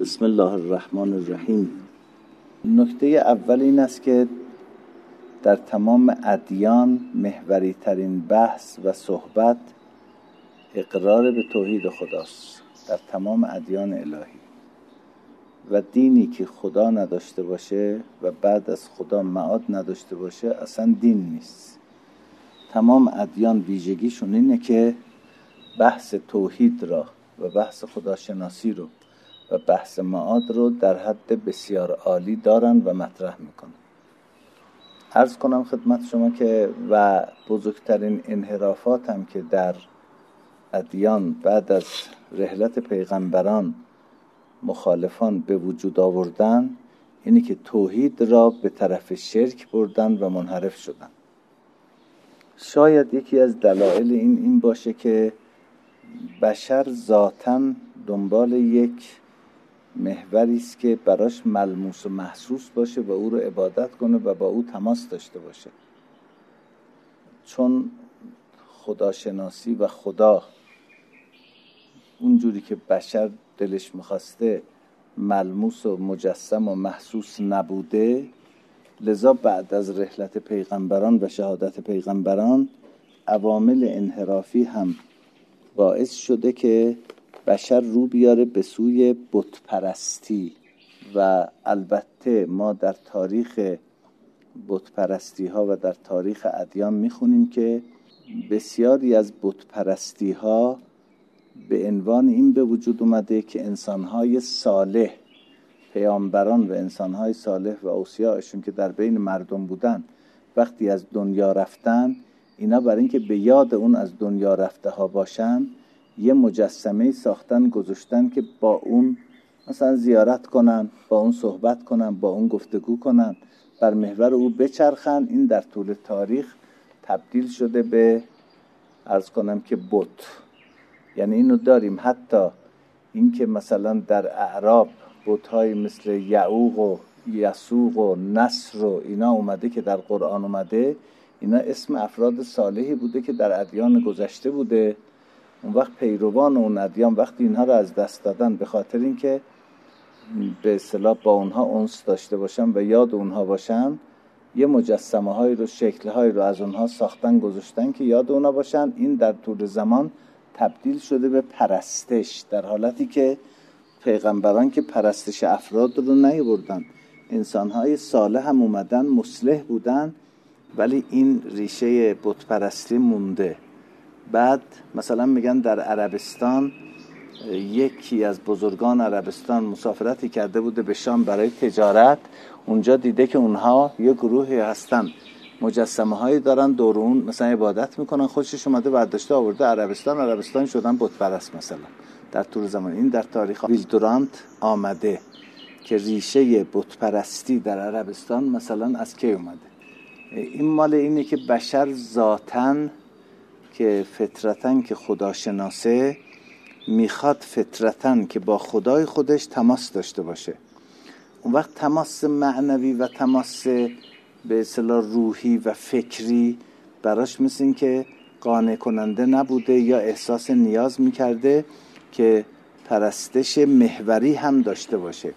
بسم الله الرحمن الرحیم. نکته اول این است که در تمام ادیان محوری ترین بحث و صحبت اقرار به توحید خداست. در تمام ادیان الهی و دینی که خدا نداشته باشه و بعد از خدا معاد نداشته باشه اصلا دین نیست. تمام ادیان ویژگیشون اینه که بحث توحید را و بحث خداشناسی رو و بحث معاد رو در حد بسیار عالی دارن و مطرح میکنن. عرض کنم خدمت شما که و بزرگترین انحرافات هم که در ادیان بعد از رحلت پیغمبران مخالفان به وجود آوردن اینی که توحید را به طرف شرک بردن و منحرف شدن. شاید یکی از دلایل این باشه که بشر ذاتاً دنبال یک محوری است که براش ملموس و محسوس باشه و او رو عبادت کنه و با او تماس داشته باشه. چون خداشناسی و خدا اونجوری که بشر دلش میخواسته ملموس و مجسم و محسوس نبوده، لذا بعد از رحلت پیغمبران و شهادت پیغمبران عوامل انحرافی هم باعث شده که بشر رو بیاره به سوی بت پرستی. و البته ما در تاریخ بت پرستی ها و در تاریخ ادیان میخونیم که بسیاری از بت پرستی ها به عنوان این به وجود اومده که انسانهای صالح، پیامبران و انسانهای صالح و اوصیاءشون که در بین مردم بودن وقتی از دنیا رفتن، اینا برای اینکه به یاد اون از دنیا رفته ها باشن یه مجسمه ساختن گذاشتن که با اون مثلا زیارت کنن، با اون صحبت کنن، با اون گفتگو کنن، بر محور او بچرخن. این در طول تاریخ تبدیل شده به عرض کنم که بت. یعنی اینو داریم حتی این که مثلا در اعراب بت‌های مثل یعوق و یسوق و نصر و اینا اومده که در قرآن اومده، اینا اسم افراد صالحی بوده که در ادیان گذشته بوده. اون وقت پیروان اون ادیان وقتی اینها رو از دست دادن به خاطر اینکه به اصطلاح با اونها انس داشته باشن و یاد اونها باشن، یه مجسمه های رو، شکل های رو از اونها ساختن گذاشتن که یاد اونها باشن. این در طول زمان تبدیل شده به پرستش، در حالتی که پیغمبران که پرستش افراد رو نیاوردن، انسانهای صالح هم اومدن مصلح بودن، ولی این ریشه بت پرستی مونده. بعد مثلا میگن در عربستان یکی از بزرگان عربستان مسافرتی کرده بوده به شام برای تجارت، اونجا دیده که اونها یه گروهی هستن مجسمه هایی دارن دور اون مثلا عبادت میکنن، خوشش اومده برداشته آورده عربستان شدن بت پرست. مثلا در طول زمان این در تاریخ ویلدورانت آمده که ریشه بت پرستی در عربستان مثلا از کی اومده. این مال اینه که بشر ذاتاً که فطرتاً که خداشناسه میخواد فطرتاً که با خدای خودش تماس داشته باشه. اون وقت تماس معنوی و تماس به اصطلاح روحی و فکری براش مثل این که قانع کننده نبوده یا احساس نیاز میکرده که پرستش محوری هم داشته باشه.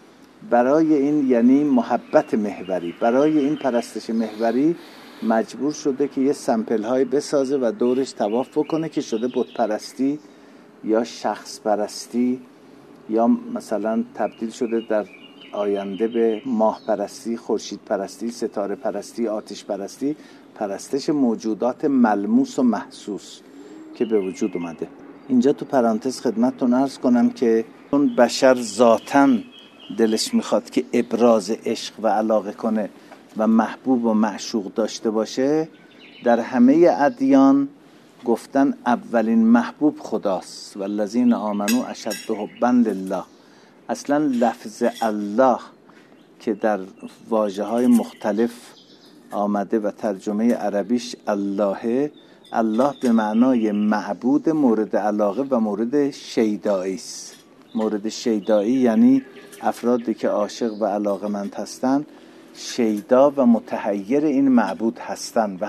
برای این یعنی محبت محوری، برای این پرستش محوری مجبور شده که یه سمپل های بسازه و دورش طواف بکنه که شده بت پرستی یا شخص پرستی، یا مثلا تبدیل شده در آینده به ماه پرستی، خورشید پرستی، ستاره پرستی، آتش پرستی، پرستش موجودات ملموس و محسوس که به وجود اومده. اینجا تو پرانتز خدمتتون عرض کنم که اون بشر ذاتاً دلش میخواد که ابراز عشق و علاقه کنه و محبوب و معشوق داشته باشه. در همه ادیان گفتن اولین محبوب خداست، والذین آمنوا اشد حبا لله. اصلا لفظ الله که در واژه‌های مختلف آمده و ترجمه عربیش الله، الله به معنای معبود مورد علاقه و مورد شیدایی است. مورد شیدایی یعنی افرادی که عاشق و علاقه‌مند هستند، شیدا و متحیر این معبود هستند.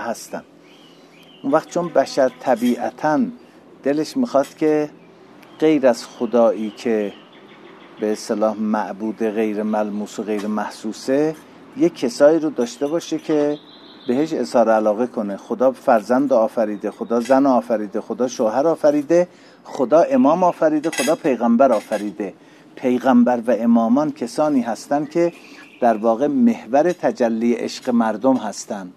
اون وقت چون بشر طبیعتاً دلش میخواد که غیر از خدایی که به اصطلاح معبود غیر ملموس و غیر محسوسه، یک کسایی رو داشته باشه که بهش اظهار علاقه کنه. خدا فرزند آفریده، خدا زن آفریده، خدا شوهر آفریده، خدا امام آفریده، خدا پیغمبر آفریده. پیغمبر و امامان کسانی هستند که در واقع محور تجلی عشق مردم هستند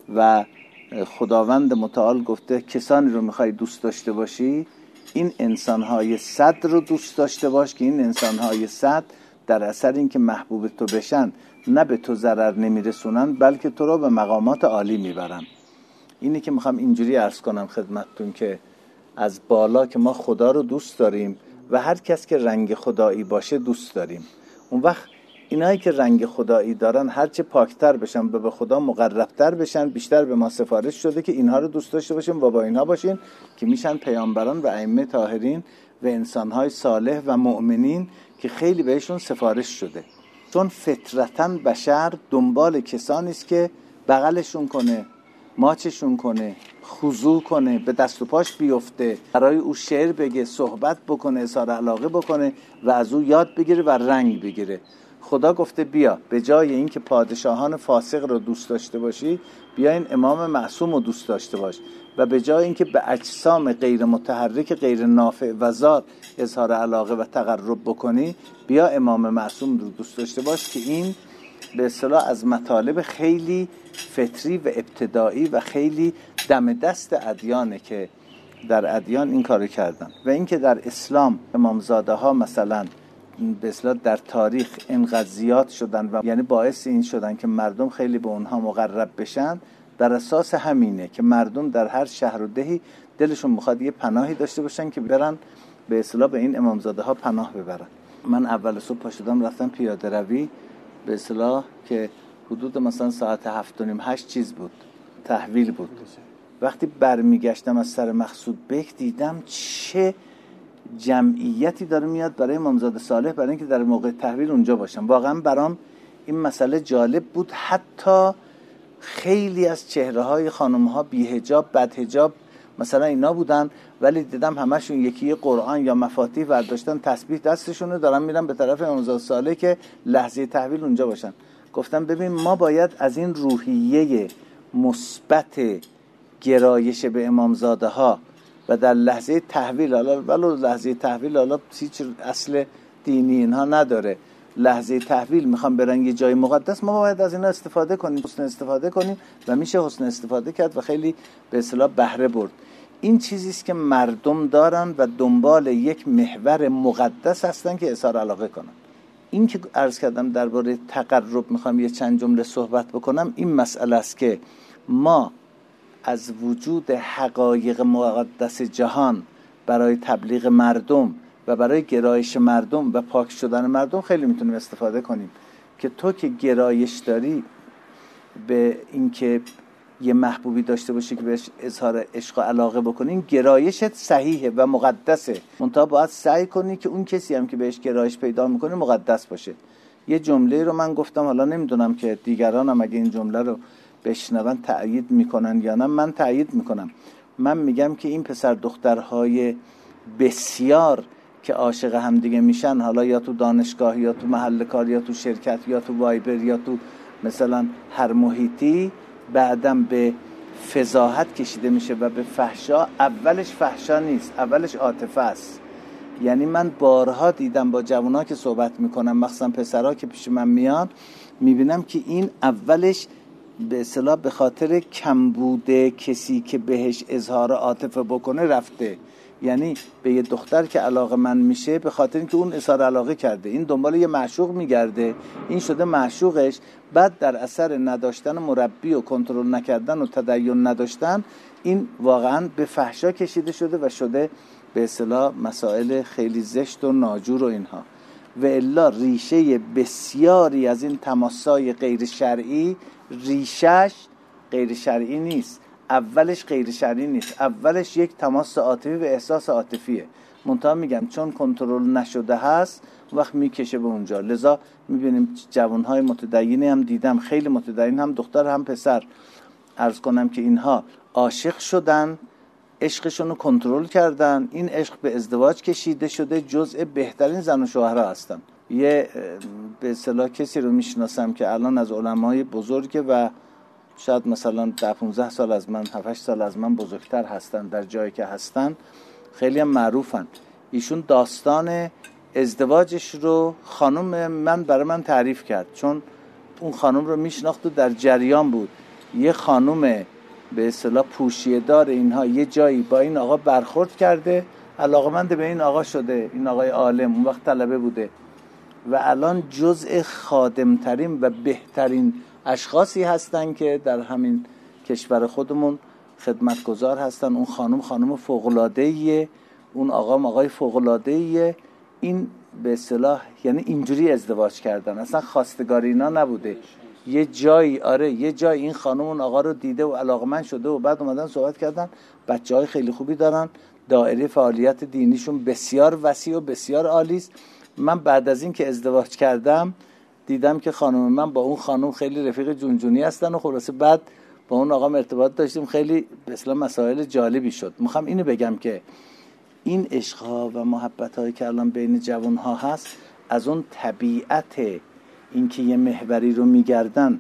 و خداوند متعال گفته کسانی رو میخوای دوست داشته باشی، این انسانهای صد رو دوست داشته باش که این انسانهای صد در اثر اینکه محبوب تو بشن نه به تو ضرر نمیرسونن بلکه تو رو به مقامات عالی میبرن. اینی که میخوام اینجوری عرض کنم خدمتتون که از بالا که ما خدا رو دوست داریم و هر کس که رنگ خدایی باشه دوست داریم. اون وقت اینایی که رنگ خدایی دارن هرچه پاکتر بشن و به خدا مقربتر بشن، بیشتر به ما سفارش شده که اینها رو دوست داشته باشیم و با اینها باشین که میشن پیامبران و ائمه طاهرین و انسانهای صالح و مؤمنین که خیلی بهشون سفارش شده. چون فطرتاً بشر دنبال کسانی است که بغلشون کنه، ماچشون کنه، خضوع کنه، به دست و پاش بیفته، برای او شعر بگه، صحبت بکنه، اظهار علاقه بکنه و از او یاد بگیره و رنگ بگیره. خدا گفته بیا به جای اینکه پادشاهان فاسق رو دوست داشته باشی، بیا این امام معصوم رو دوست داشته باش و به جای اینکه به اجسام غیر متحرک غیر نافع و ذات اظهار علاقه و تقرب بکنی، بیا امام معصوم رو دوست داشته باش که این به اصطلاح از مطالب خیلی فطری و ابتدایی و خیلی دم دست ادیانه که در ادیان این کارو کردن. و اینکه در اسلام امامزاده ها مثلا به اصطلاح در تاریخ اینقدر زیاد شدن و یعنی باعث این شدن که مردم خیلی به اونها مقرب بشن، در اساس همینه که مردم در هر شهر و دهی دلشون میخواد یه پناهی داشته باشن که برن به اصطلاح به این امامزاده ها پناه ببرن. من اول صبح پا شدم رفتم پیاده روی به اصطلاح که حدود مثلا ساعت 7:30-8 چیز بود، تحویل بود. وقتی برمیگشتم از سر مقصود بک دیدم چه جمعیتی داره میاد برای امامزاده صالح برای اینکه در موقع تحویل اونجا باشم. واقعا برام این مسئله جالب بود. حتی خیلی از چهره‌های خانم‌ها بی‌حجاب بدحجاب مثلا اینا بودن، ولی دیدم همشون یکی قرآن یا مفاتیح برداشتن، تسبیح دستشونه، دارن میرن به طرف امامزاده صالح که لحظه تحویل اونجا باشن. گفتم ببین ما باید از این روحیه مثبت گرایش به امامزاده ها و در لحظه تحویل، حالا لحظه تحویل حالا هیچ اصل دینی اینها نداره، لحظه تحویل میخوام برن یه جای مقدس، ما باید از اینا استفاده کنیم، حسن استفاده کنیم و میشه حسن استفاده کرد و خیلی به اصطلاح بهره برد. این چیزی است که مردم دارن و دنبال یک محور مقدس هستن که اظهار علاقه کنن. این که عرض کردم درباره تقرب میخوام یه چند جمله صحبت بکنم، این مسئله است که ما از وجود حقایق مقدس جهان برای تبلیغ مردم و برای گرایش مردم و پاک شدن مردم خیلی میتونیم استفاده کنیم. که تو که گرایش داری به اینکه یه محبوبی داشته باشی که بهش اظهار عشق و علاقه بکنی، این گرایشت صحیحه و مقدسه، منتها باید سعی کنی که اون کسی هم که بهش گرایش پیدا میکنه مقدس باشه. یه جمله رو من گفتم، حالا نمیدونم که دیگران هم اگه این جمله رو بشنون تأیید میکنن یا نه. من تأیید میکنم. من میگم که این پسر دخترهای بسیار که عاشق هم دیگه میشن، حالا یا تو دانشگاه یا تو محل کار یا تو شرکت یا تو وایبر یا تو مثلا هر محیطی، بعدم به فضاحت کشیده میشه و به فحشا. اولش فحشا نیست، اولش عاطفه است. یعنی من بارها دیدم با جوانها که صحبت میکنم، مخصوصا پسرها که پیش من میان، میبینم که این اولش به اصطلاح به خاطر کمبود کسی که بهش اظهار عاطفه بکنه رفته. یعنی به یه دختر که علاقه من میشه به خاطر اینکه اون اظهار علاقه کرده، این دنبال یه معشوق میگرده، این شده معشوقش، بعد در اثر نداشتن مربی و کنترل نکردن و تدین نداشتن این واقعا به فحشا کشیده شده و شده به اصطلاح مسائل خیلی زشت و ناجور و اینها. و الا ریشه بسیاری از این تماسای غیر شرعی ریشش غیر شرعی نیست، اولش غیر شرعی نیست، اولش یک تماس عاطفی و احساس عاطفیه، منتها میگم چون کنترل نشده هست وقت میکشه به اونجا. لذا میبینیم جوانهای متدینی هم دیدم، خیلی متدین، هم دختر هم پسر، عرض کنم که اینها عاشق شدن، عشقشون رو کنترل کردن، این عشق به ازدواج کشیده شده، جزء بهترین زن و شوهرها هستن. یه به اصطلاح کسی رو میشناسم که الان از علمای بزرگه و شاید مثلا 10-15 سال از من، 7-8 سال از من بزرگتر هستن، در جایی که هستن خیلی هم معروفن. ایشون داستان ازدواجش رو خانم من برای من تعریف کرد، چون اون خانم رو میشناخت و در جریان بود. یه خانم به اصطلاح پوشیه دار اینها یه جایی با این آقا برخورد کرده، علاقمند به این آقا شده، این آقای عالم اون وقت طلبه بوده و الان جزء خادمترین و بهترین اشخاصی هستن که در همین کشور خودمون خدمتگزار هستن. اون خانم فوق‌العاده‌ایه، اون آقای فوق‌العاده‌ایه. این به اصطلاح یعنی اینجوری ازدواج کردن، اصلا خواستگاری اینا نبوده. یه جایی این خانم اون آقا رو دیده و علاقمند شده و بعد اومدن صحبت کردن. بچه‌های خیلی خوبی دارن، دایره فعالیت دینیشون بسیار وسیع و بسیار عالی است. من بعد از این که ازدواج کردم دیدم که خانم من با اون خانم خیلی رفیق جونجونی هستن و خلاصه بعد با اون آقا ارتباط داشتیم، خیلی به اصطلاح مسائل جالبی شد. میخوام اینو بگم که این عشق‌ها و محبت‌هایی که الان بین جوان‌ها هست از اون طبیعت اینکه یه محوری رو میگردن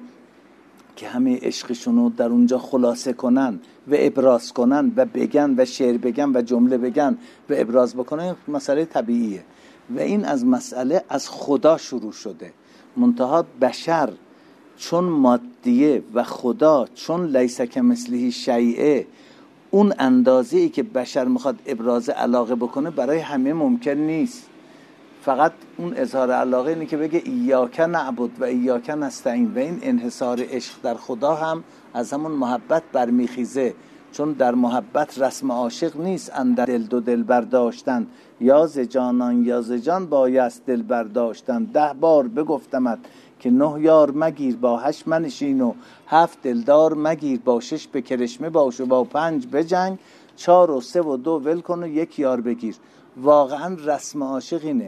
که همه عشقشون رو در اونجا خلاصه کنن و ابراز کنن و بگن و شعر بگن و جمله بگن و ابراز بکنن، مسئله طبیعیه و این از مسئله از خدا شروع شده. منتها بشر چون مادیه و خدا چون لیس کمثله شیء، اون اندازه‌ای که بشر میخواد ابراز علاقه بکنه برای همه ممکن نیست. فقط اون اظهار علاقه اینه که بگه ایاک نعبد و ایاک نستعین و این انحصار عشق در خدا هم از همون محبت برمیخیزه، چون در محبت رسم عاشق نیست اندر دل دو دل برداشتن، یا ز جانان یا ز جان بایست دل برداشتن. 10 بار بگفتمت که 9 یار مگیر، با 8 منشین و 7 دلدار مگیر، با 6 به کرشمه باش و با 5 بجنگ، 4 و 3 و 2 ول کن و 1 یار بگیر. واقعا رسم عاشق اینه.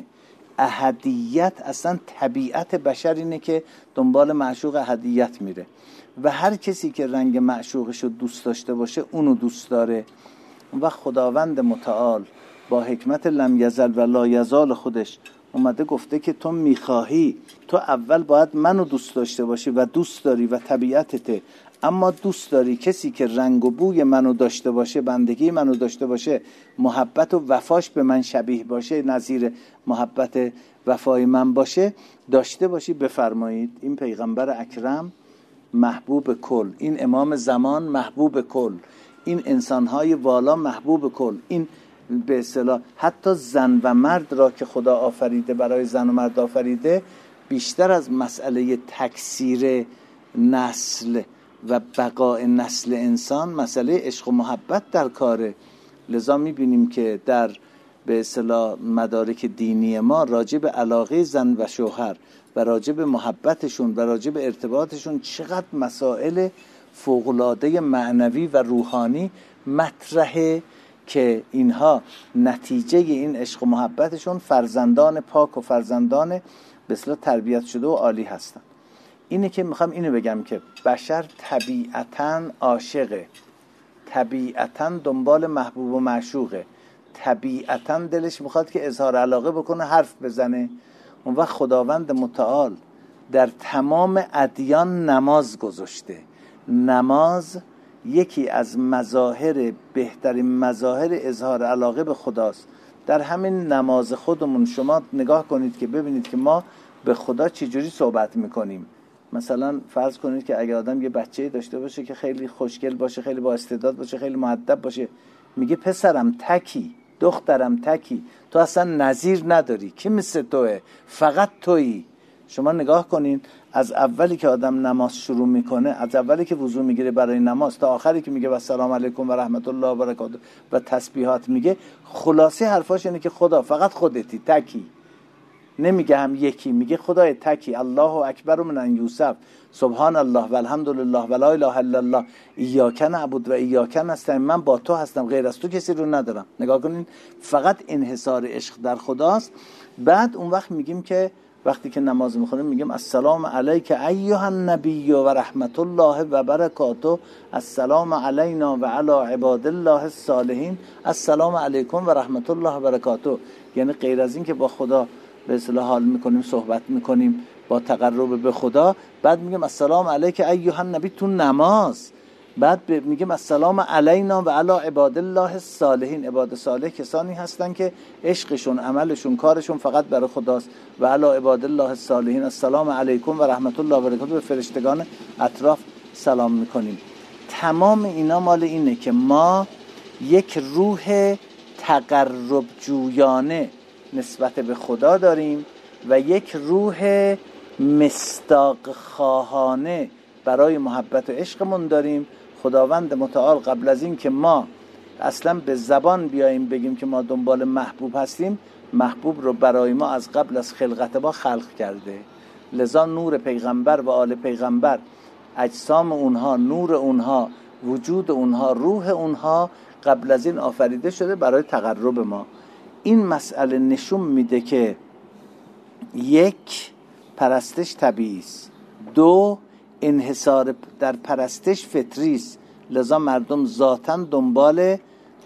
احدیت اصلا طبیعت بشر اینه که دنبال معشوق احدیت میره و هر کسی که رنگ معشوقش رو دوست داشته باشه اونو دوست داره. و خداوند متعال با حکمت لم یزل و لا یزال خودش اومده گفته که تو میخواهی، تو اول باید منو دوست داشته باشی و دوست داری و طبیعتته، اما دوست داری کسی که رنگ و بوی منو داشته باشه، بندگی منو داشته باشه، محبت و وفاش به من شبیه باشه، نظیر محبت وفای من باشه، داشته باشی. بفرمایید این پیغمبر اکرم محبوب کل، این امام زمان محبوب کل، این انسانهای والا محبوب کل، این به اصطلاح حتی زن و مرد را که خدا آفریده، برای زن و مرد آفریده، بیشتر از مسئله تکثیر نسل و بقاء نسل انسان مسئله عشق و محبت در کاره. لذا میبینیم که در به اصطلاح مدارک دینی ما راجع به علاقه زن و شوهر و راجع به محبتشون و راجع به ارتباطشون چقدر مسائل فوق‌العاده معنوی و روحانی مطرحه که اینها نتیجه این عشق و محبتشون فرزندان پاک و فرزندان به اصطلاح تربیت شده و عالی هستن. اینه که میخوام اینو بگم که بشر طبیعتاً عاشقه، طبیعتاً دنبال محبوب و معشوقه، طبیعتاً دلش میخواد که اظهار علاقه بکنه، حرف بزنه. اون وقت خداوند متعال در تمام ادیان نماز گذاشته. نماز یکی از مظاهر، بهترین مظاهر اظهار علاقه به خداست. در همین نماز خودمون شما نگاه کنید که ببینید که ما به خدا چجوری صحبت میکنیم. مثلا فرض کنید که اگه آدم یه بچه‌ای داشته باشه که خیلی خوشگل باشه، خیلی با استعداد باشه، خیلی مؤدب باشه، میگه پسرم تکی، دخترم تکی، تو اصلا نظیر نداری، کی مثل توه، فقط تویی. شما نگاه کنین از اولی که آدم نماز شروع میکنه، از اولی که وضو میگیره برای نماز تا آخری که میگه و السلام علیکم و رحمت الله و برکاته و تسبیحات میگه، خلاصه حرفاش اینه که خدا فقط خودتی، تکی. نمیگه هم یکی، میگه خدای تکی، الله اکبر من یوسف، سبحان الله و الحمدلله و لا اله الا الله، ایاک نعبد و ایاک نستعین، من با تو هستم، غیر از تو کسی رو ندارم. نگاه کنین فقط انحصار عشق در خداست. بعد اون وقت میگیم که وقتی که نماز میخونیم میگیم السلام علیک ایها النبی و رحمت الله و برکاته، السلام علینا و علی عباد الله الصالحین، السلام علیکم و رحمت الله و برکاته. یعنی غیر از این که با خدا به اصطلاح حال میکنیم، صحبت میکنیم با تقرب به خدا. بعد میگیم السلام علیک ایها النبی تو نماز. بعد میگیم السلام علینا و علی عباد الله الصالحین. عباد صالح کسانی هستن که عشقشون، عملشون، کارشون فقط برای خداست. و علی عباد الله الصالحین السلام علیکم و رحمت الله و برکاته. به فرشتگان اطراف سلام میکنیم. تمام اینا مال اینه که ما یک روح تقرب جویانه نسبت به خدا داریم و یک روح مصداق خواهانه برای محبت و عشقمون داریم. خداوند متعال قبل از این که ما اصلا به زبان بیاییم بگیم که ما دنبال محبوب هستیم، محبوب رو برای ما از قبل از خلقت ما خلق کرده. لذا نور پیغمبر و آل پیغمبر، اجسام اونها، نور اونها، وجود اونها، روح اونها قبل از این آفریده شده برای تقرب ما. این مسئله نشون میده که یک، پرستش طبیعی است. دو، انحصار در پرستش فطری است. لذا مردم ذاتاً دنبال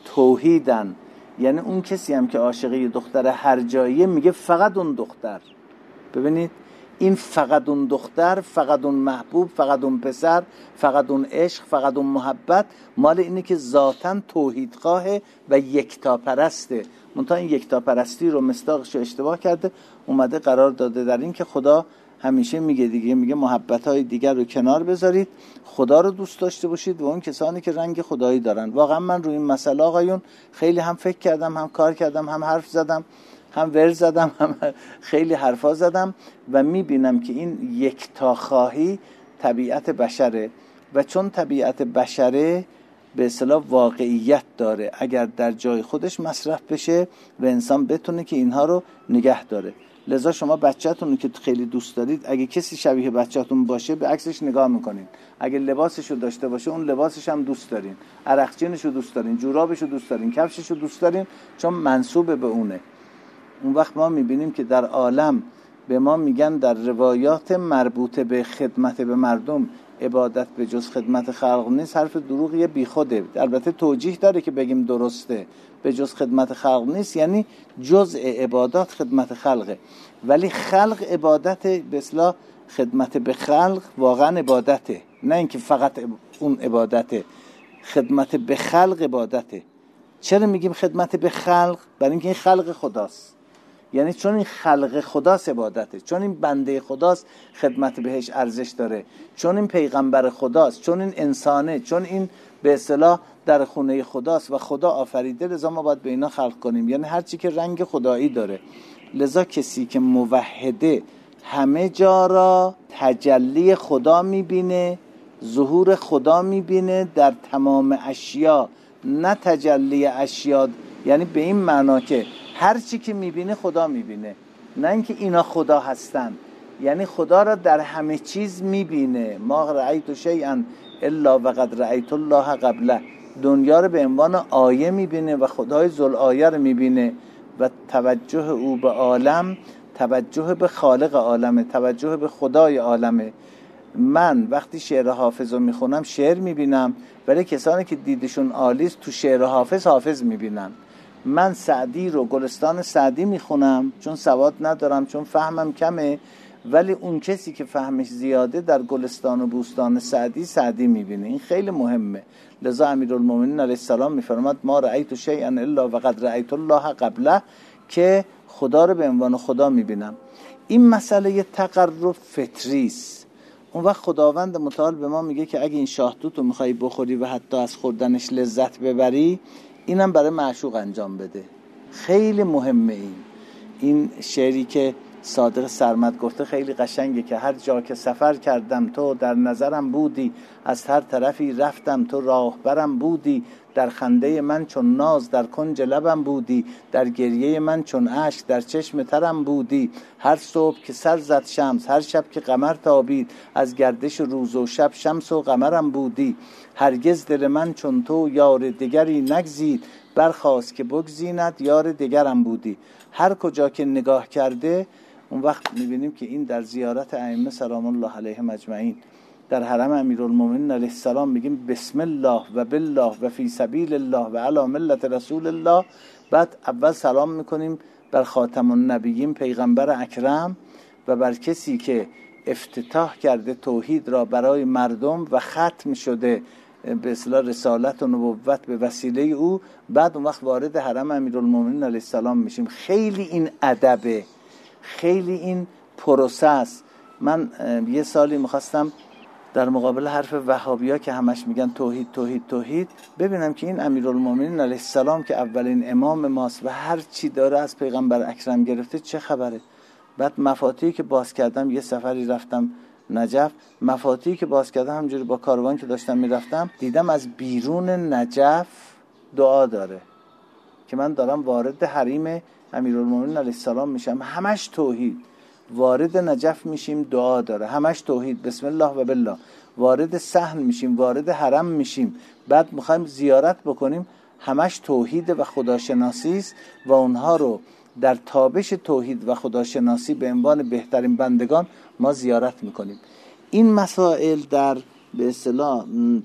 توحیدن. یعنی اون کسی هم که عاشق یه دختر هر جاییه میگه فقط اون دختر. ببینید این فقط اون دختر، فقط اون محبوب، فقط اون پسر، فقط اون عشق، فقط اون محبت، مال اینه که ذاتاً توحیدخواهه و یکتاپرسته. منتها این یکتاپرستی رو مصداقش رو اشتباه کرده، اومده قرار داده در این که خدا همیشه میگه دیگه، میگه محبت‌های دیگر رو کنار بذارید، خدا رو دوست داشته باشید و اون کسانی که رنگ خدایی دارن. واقعا من روی این مسئله آقایون خیلی هم فکر کردم، هم کار کردم، هم حرف زدم، هم ورد زدم، هم خیلی حرفا زدم و میبینم که این یکتاخواهی طبیعت بشره و چون طبیعت بشره به اصطلاح واقعیت داره، اگر در جای خودش مصرف بشه و انسان بتونه که اینها رو نگه داره. لذا شما بچه‌تون که خیلی دوست دارید، اگه کسی شبیه بچه‌تون باشه به عکسش نگاه میکنین، اگه لباسش رو داشته باشه اون لباسش هم دوست دارین، عرقچینش رو دوست دارین، جورابش رو دوست دارین، کفشش رو دوست دارین، چون منسوب به اونه. اون وقت ما میبینیم که در عالم به ما میگن در روایات مربوطه به خدمت به مردم، عبادت به جز خدمت خلق نیست. حرف دروغیه، بیخوده. البته توجیه داره که بگیم درسته، به جز خدمت خلق نیست، یعنی جزء عبادات خدمت خلقه. ولی خلق عبادت به اصطلاح خدمت به خلق واقعا عبادته، نه اینکه فقط اون عبادته، خدمت به خلق عبادته. چرا میگیم خدمت به خلق؟ برای اینکه این خلق خداست، یعنی چون این خلق خداست عبادته، چون این بنده خداست خدمت بهش ارزش داره، چون این پیغمبر خداست، چون این انسانه، چون این به اصطلاح در خونه خداست و خدا آفریده، لذا ما باید به اینا خلق کنیم. یعنی هر چی که رنگ خدایی داره. لذا کسی که موحده همه جا را تجلی خدا میبینه، ظهور خدا میبینه در تمام اشیا، نه تجلی اشیا، یعنی به این معنا که هر چی که میبینه خدا میبینه، نه اینکه اینا خدا هستن. یعنی خدا را در همه چیز میبینه. ما رأیت شیئا الا وقد رأیت الله قبله. دنیا رو به عنوان آیه میبینه و خدای ذوالآیه رو میبینه و توجه او به عالم توجه به خالق عالمه، توجه به خدای عالمه. من وقتی شعر حافظ رو میخونم شعر میبینم، ولی کسانی که دیدشون عالیست تو شعر حافظ حافظ میبینن. من سعدی رو، گلستان سعدی میخونم چون سواد ندارم، چون فهمم کمه، ولی اون کسی که فهمش زیاده در گلستان و بوستان سعدی سعدی میبینه. این خیلی مهمه. لذا امیرالمومنین علیه السلام میفرماد ما رأیت شیئا الا وقد رأیت الله قبله، که خدا رو به عنوان خدا میبینم. این مسئله تقرب فطری است. اون وقت خداوند متعال به ما میگه که اگه این شاهدوت رو میخوای بخوری و حتی از خوردنش لذت ببری، اینم برای معشوق انجام بده. خیلی مهمه. این شعری که صادق سرمد گفته خیلی قشنگه که هر جا که سفر کردم تو در نظرم بودی، از هر طرفی رفتم تو راهبرم بودی، در خنده من چون ناز در کنج لبم بودی، در گریه من چون اشک در چشم ترم بودی، هر صبح که سر زد شمس، هر شب که قمر تابید، از گردش روز و شب شمس و قمرم بودی، هرگز دل من چون تو یار دیگری نگزید، برخاست که بگزیند یار دیگرم بودی. هر کجا که نگاه کرده اون وقت میبینیم که این در زیارت ائمه سلام الله علیهم اجمعین، در حرم امیرالمومنین علیه السلام میگیم بسم الله و بالله و فی سبیل الله و علی ملت رسول الله. بعد اول سلام میکنیم بر خاتم النبیین پیغمبر اکرم و بر کسی که افتتاح کرده توحید را برای مردم و ختم شده به اصطلاح رسالت و نبوت به وسیله او، بعد اون وقت وارد حرم امیرالمومنین علیه السلام میشیم. خیلی این ادبه، خیلی این پروسس. من یه سالی میخواستم در مقابل حرف وهابیا که همش میگن توحید توحید توحید، ببینم که این امیرالمومنین علیه السلام که اولین امام ماست و هر چی داره از پیغمبر اکرم گرفته چه خبره. بعد مفاتیحی که باز کردم، یه سفری رفتم نجف، مفاتیحی که باز کردم همجوری با کاروان که داشتم میرفتم دیدم از بیرون نجف دعا داره که من دارم وارد حریم امیرالمومنین علیه السلام میشم، همش توحید. وارد نجف میشیم دعا داره، همش توحید، بسم الله و بالله. وارد صحن میشیم، وارد حرم میشیم، بعد میخوایم زیارت بکنیم، همش توحید و خداشناسی است و اونها رو در تابش توحید و خداشناسی به عنوان بهترین بندگان ما زیارت میکنیم. این مسائل در به اصطلاح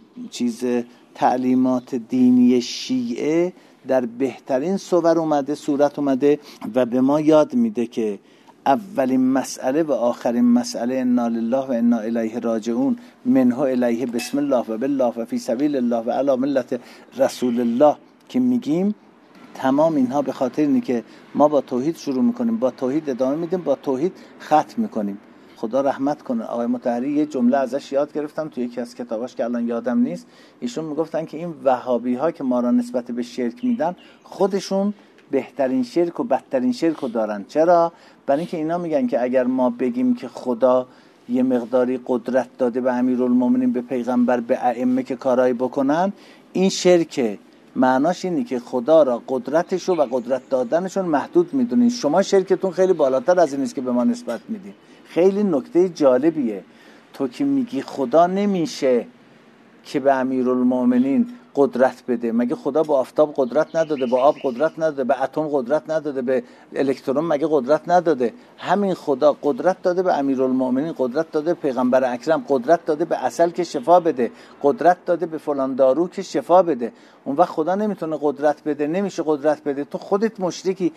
تعلیمات دینی شیعه در بهترین صورت اومده و به ما یاد میده که اولین مسئله و آخرین مسئله انا لله و انا الیه راجعون، منه الیه بسم الله و بالله و فی سبیل الله و علی ملت رسول الله که میگیم، تمام اینها به خاطر اینه که ما با توحید شروع میکنیم، با توحید ادامه میدیم، با توحید ختم میکنیم. خدا رحمت کنه آقای مطهری، یه جمله ازش یاد گرفتم توی یکی از کتاباش که الان یادم نیست. ایشون میگفتن که این وهابی ها که ما را نسبت به شرک میدن، خودشون بهترین شرک و بدترین شرک رو دارن. چرا؟ برای اینکه اینا میگن که اگر ما بگیم که خدا یه مقداری قدرت داده به امیرالمومنین، به پیغمبر، به ائمه که کارایی بکنن، این شرکه. معناش اینه که خدا را قدرتشو و قدرت دادنشون محدود میدونین. شما شرکتون خیلی بالاتر از این است که به ما نسبت میدین. خیلی نکته جالبیه. تو که میگی خدا نمیشه که به امیرالمومنین قدرت بده، مگه خدا با آفتاب قدرت نداده، با آب قدرت نداده، به اتم قدرت نداده، به الکترون مگه قدرت نداده؟ همین خدا قدرت داده به امیرالمومنین، قدرت داده به پیغمبر اکرم، قدرت داده به عسل که شفا بده، قدرت داده به فلان دارو که شفا بده. اون وقت خدا نمیتونه قدرت بده، نمیشه قدرت بده. تو خودت مشرکی.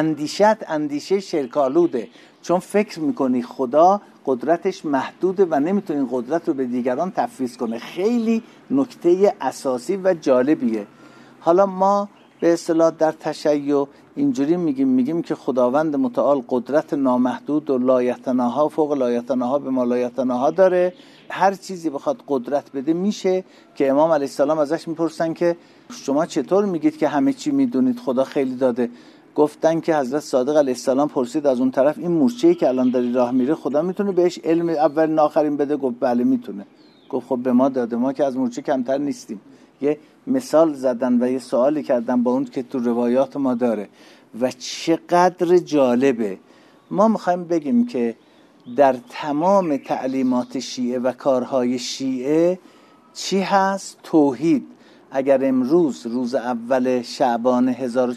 اندیشه شرک‌آلوده، چون فکر میکنی خدا قدرتش محدوده و نمیتونه این قدرت رو به دیگران تفویض کنه. خیلی نکته اساسی و جالبیه. حالا ما به اصطلاح در تشیع اینجوری میگیم که خداوند متعال قدرت نامحدود و لایتناها فوق لایتناها به ما لایتناها داره. هر چیزی بخواد قدرت بده میشه. که امام علیه السلام ازش میپرسن که شما چطور میگید که همه چی میدونید، خدا خیلی داده؟ گفتن که حضرت صادق علیه السلام پرسید از اون طرف این مورچه‌ای که الان داری راه میره خدا میتونه بهش علم اول آخرین بده؟ گفت بله میتونه. گفت خب به ما داده، ما که از مورچه کمتر نیستیم. یه مثال زدن و یه سوالی کردن با اون که تو روایات ما داره و چقدر جالبه. ما میخوایم بگیم که در تمام تعلیمات شیعه و کارهای شیعه چی هست؟ توحید. اگر امروز روز اول شعبان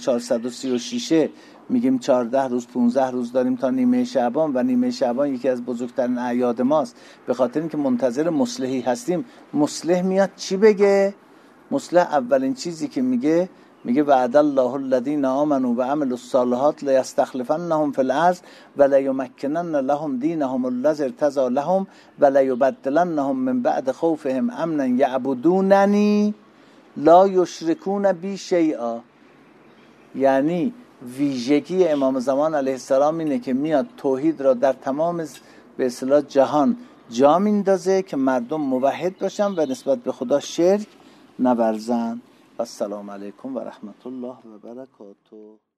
1436 میگیم 14 روز 15 روز داریم تا نیمه شعبان و نیمه شعبان یکی از بزرگترین اعیاد ماست، به خاطر اینکه منتظر مصلحی هستیم. مصلح میاد چی بگه؟ مصلح اولین چیزی که میگه وعد الله الذین آمنوا و عملوا الصالحات لیستخلفنهم فی الارض و لیمکنن لهم دینهم الذی ارتضی لهم و لیبدلنهم من بعد خوفهم امنا یعبدوننی لا یشرکون بی شیئا. یعنی ویژگی امام زمان علیه السلام اینه که میاد توحید را در تمام به اصطلاح جهان جا میندازه که مردم موحد باشن و نسبت به خدا شرک نورزن. السلام علیکم و رحمت الله و برکاته.